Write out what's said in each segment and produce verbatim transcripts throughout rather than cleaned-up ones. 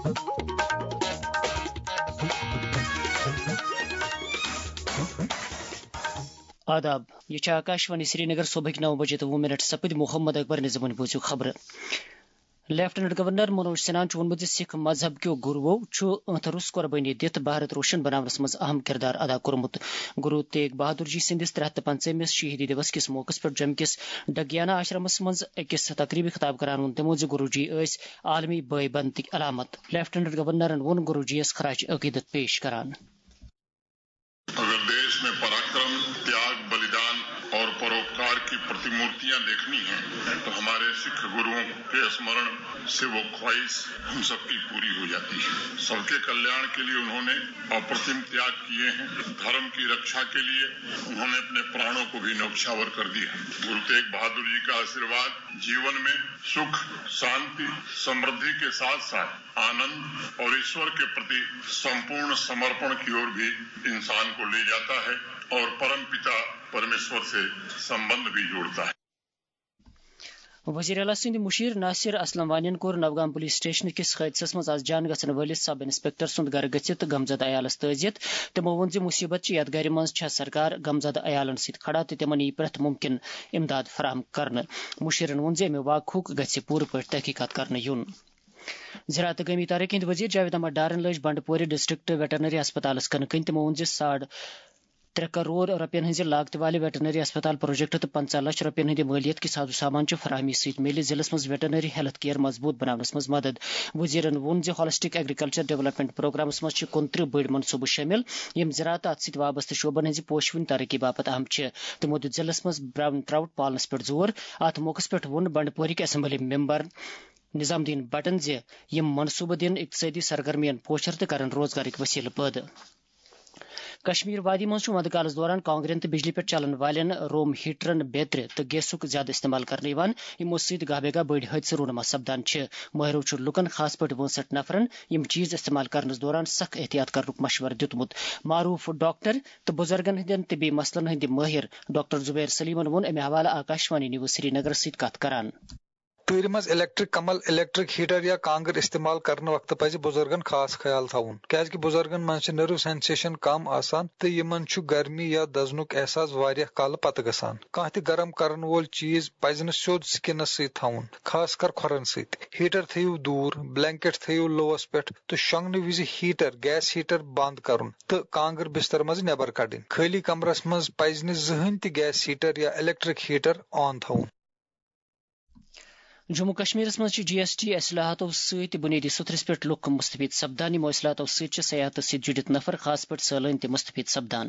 آداب، یہ آکاشوانی سری نگر صبح نو بجے تو وہ منٹ سپد محمد اکبر نظم بوزو خبر. لیفٹنٹ گورنر منوج سنہان وونمت سکھ مذہب کیو گروو ترس قربانی دت بھارت روشن بناونس مز اہم کردار ادا کورمت. گرو تیگ بہادر جی سندس ترے ہتھ پنچمس شہیدی دیوس کس موقع پر جم کس ڈگیانہ آشرمس مز اکس تقریبی خطاب کران وون تمو ز گرو جی یس عالمی بے بندی علامت. لیفٹنٹ گورنرن وون گرو جی یس خراج عقیدت پیش کران. اگر دیش میں پراکرم، تیاگ، بلیدان اور پروپکار کی پرتیمورتیاں دیکھنی ہیں تو ہمارے سکھ گروؤں کے اسمرن سے وہ خواہش ہم سب کی پوری ہو جاتی ہے. سب کے کلیان کے لیے انہوں نے اپرتم تیاگ کیے ہیں. دھرم کی رکشا کے لیے انہوں نے اپنے پرانوں کو بھی نوچھاور کر دیا. گرو تیگ بہادر جی کا آشیرواد جیون میں سکھ، شانتی، سمردھی کے ساتھ ساتھ آنند اور ایشور کے پرتی سمپورن سمرپن کی اور بھی انسان کو لے جاتا ہے اور پرم پتا پرمیشور سے سمبند بھی جوڑتا ہے. وزیر اعلیٰ سند مشیر ناصر اسلم وانین کور نوگام پولیس سٹیشن کس حادثس مز آز جان گھن ولس سب انسپکٹر سند گھر گھت غمزد عیالس تعزیت. تمو وون ز مصیبت یتھ گھر مز سرکار غمزد عیالن ست کھڑا تو تمن ای پریت ممکن امداد فراہم کرنے. مشیرن وون ز امہ واقعک گھ پور پہ تحقیقات کرنے یون. زراعت گمی تحریک ہند وزیر جاوید احمد ڈارن لج بنڈپور ڈسٹرکٹ ویٹرنری ہسپتالس کن کن. تمو وون ز ساڑ ترے کروڑ رپین ہز لاگت والے ویٹرنری ہسپتال پروجیکٹ تو پنچہ لچھ رپین ہند مالیت کی سازو سامان فراہمی ست مل ضلع مز ویٹرنری ہیلتھ کیئر مضبوط بناونس مز مدد. وزیرن وون ز ہالسٹک ایگریکلچر ڈیولپمنٹ پروگرامس مز کنترہ بڑ منصوبہ شامل یم زراعت ات ست وابستہ شعبن ہز پوشون ترقی باپت اہم چھ. تمو دت ضلع مز براؤن ٹراؤٹ پالنس پہ زور. ات موقع پہ وون بنڈپورک اسمبلی ممبر نظام الدین بٹن ز یم منصوبہ دن اقتصادی سرگرمین پوچھر تو کرن روزگارک وسیلہ پید. کشمیر وادی مز ود کالس دوران کانگرین تو بجلی پہ چلن والن روم ہیٹرن بیتر تو گیسک زیادہ استعمال کرنے یمو ست گاہ بے گاہ بڑ حادثہ رونما سپدان. ماہرو لکن خاص پہ وُنسٹھ نفرن یم چیز استعمال کرنس دوران سخ احتیاط کرنک مشورہ دتمت. معروف ڈاکٹر تو بزرگن ہند طبی مسلن ہند ماہر ڈاکٹر زبیر سلیمن وون امہ حوالہ آکاشوانی نیوز سری نگر ست کت کران. تور مز الیکٹرک کمل الیکٹرک ہیٹر یا کانگر استعمال کرنے وقت پز بزرگن خاص خیال تھون کیازکہ بزرگن من نرو سینسیشن کم آسان تو یمن گرمی یا دزنک احساس واریاہ کال پتہ گژھان. کانٛہہ تہ گرم کرن وول چیز پزِ نہٕ سیود سکنس ست تھاون خاص کر کھۄرن ست. ہیٹر تھیو دور، بلینکٹ تھیو لووس پہ تو شونگنہ وز ہیٹر گیس ہیٹر بند کرن تو کانگر بستر مز نیبر کڑن. خالی کمرس مز پزِ نہٕ زٕہٕنۍ تہ گیس ہیٹر یا الیکٹرک ہیٹر آن تھاون. جموں کشمیر مز جی ایس ٹی اصلاحاتو ست بنیادی سترس پہ لک مستفید سپدان. یم اصلاحاتو ست سیاحت ست جڑت نفر خاص پہ سالن تہ مستفید سپدان.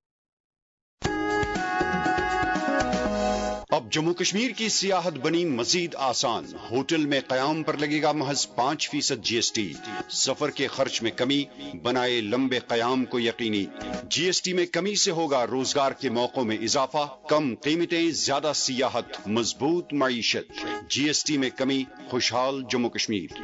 اب جموں کشمیر کی سیاحت بنی مزید آسان. ہوٹل میں قیام پر لگے گا محض پانچ فیصد جی ایس ٹی. سفر کے خرچ میں کمی بنائے لمبے قیام کو یقینی. جی ایس ٹی میں کمی سے ہوگا روزگار کے موقعوں میں اضافہ. کم قیمتیں، زیادہ سیاحت، مضبوط معیشت. جی ایس ٹی میں کمی، خوشحال جموں کشمیر.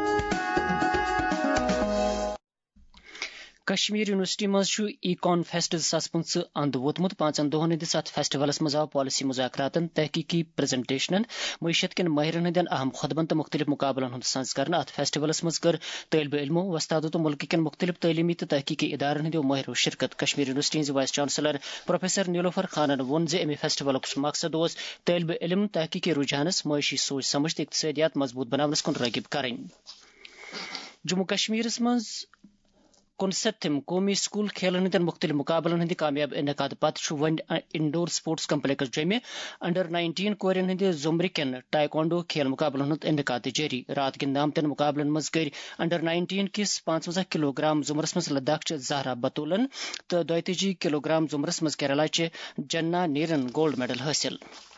کشمیر یونیورسٹی مز ایکون فیسٹ زاس پنچہ اند ووتمت. پانچن دہن ہندس ات فیسٹولس مز آو پالیسی مذاکراتن، تحقیقی پریزنٹیشنن، معیشت کن ماہرن ہندین اہم خطبن تو مختلف مقابلن ہند سنز کرنا. ات فیسٹولس مز کر طالب علمو، وستادو تو ملک کن مختلف تعلیمی تو تحقیقی ادارن ہندو ماہرو شرکت. کشمیر یونیورسٹی ہز وائس چانسلر پروفیسر نیلوفر خانن وون ز امہ فیسٹولک مقصد اس طالب علم تحقیقی رجحانس، معاشی سوچ سمجھ تو اقتصادیات مضبوط بناونس کن راغب کریں. جموں کشمیر مز کنسپتم قومی سکول کھیلن ہندین مختلف مقابلن ہند کامیاب انعقاد پتہ ون انڈور سپورٹس کمپلیکس جمع. انڈر نائنٹین کورین ہند زمرکن ٹائیکوانڈو کھیل مقابلن ہند انعقاد جاری. رات گند آمتن مقابلن مز گر انڈر نائنٹین کس پانچوزہ کلو گرام زمرس مز لداخ چہ زہرا بطولن تو دتجی کلو گرام زمرس مز کیرلا چہ جنا نیرن گولڈ میڈل حاصل.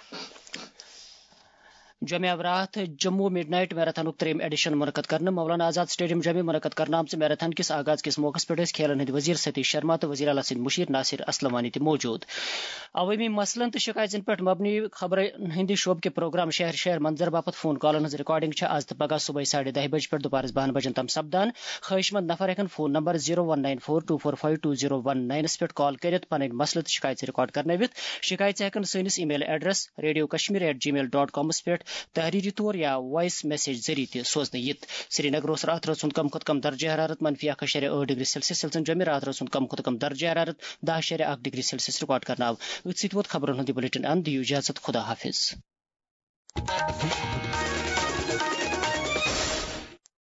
جمع رات جموں مڈ نائٹ میراتھن تریم ایڈیشن منعقد کرنا. مولانا آزاد سٹیڈیم جمع منعقد کرنا آمت میراتھن کس آغاز کس موقع پہ کھیلن ہند وزیر ستیش شرما تو وزیر اعلیٰ سند مشیر ناصر اسلم وانی تہ موجود. عوامی مسلن تو شکایتن پہ مبنی خبر ہند شعبہ کے پروگرام شہر شہر منظر باپت فون کالن ہز ریکارڈنگ آز تو پگہ صبح ساڑھے دہ بج پہ دوپہر بہن بجن تام سپدان. خواہش مند نفر ہیکن phone number zero one nine four two four five two zero one نائنس پہ کال کرت پن مسلہ تو شکایت ریکارڈ کرنوت. شکایت ہیکن سنس email address radio Kashmir at Gmail dot کامس پہ تحریری طور یا وائس میسیج ذریعہ تہ سوزن یت سری نگر رات رات کم کھت کم درجہ حرارت منفی اک اشاریہ ٲٹھ ڈگری سیلسیس سلسن جمع رات رات کم کھت کم درجہ حرارت دہ اشاریہ اک ڈگری سیلسیس ریکارڈ کرنا آو ات سۭتۍ ووت خبرن ہند بلیٹن اند دِیو اجازت خدا حافظ.